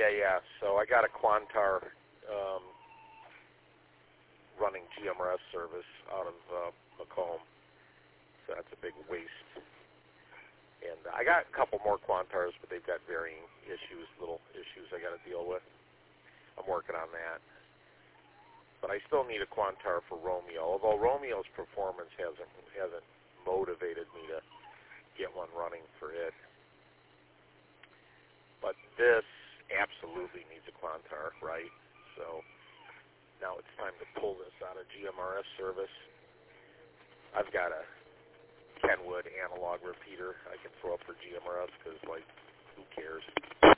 Yeah. So I got a Quantar running GMRS service out of Macomb. So that's a big waste. And I got a couple more Quantars, but they've got varying issues, little issues I got to deal with. I'm working on that. But I still need a Quantar for Romeo, although Romeo's performance hasn't motivated me to get one running for it. But this absolutely needs a Quantar, right? So now it's time to pull this out of GMRS service. I've got a Kenwood analog repeater I can throw up for GMRS because, like, who cares?